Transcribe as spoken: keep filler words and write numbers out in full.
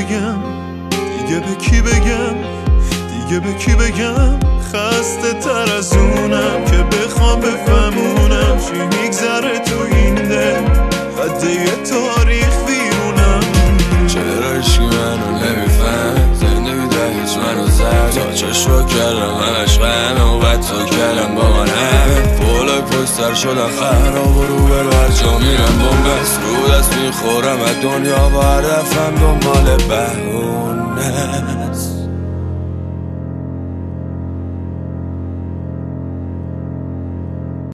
بگم، دیگه به کی بگم، دیگه به کی بگم. خسته تر از اونم که بخوام بفهمونم چی میگذره تو این دل، قد یه تاریخ ویرونم. چرا هیچکی منو نمیفهم، زندگی ده هیچ منو زد. تا چشم کردم من عشقم و بعد تو کردم با من همه فولای پشت سر شدن خراب و رو برو هر جا میرم بومبست. رو دست میخورم از دنیا و هر دفعم دنبال بهونه است.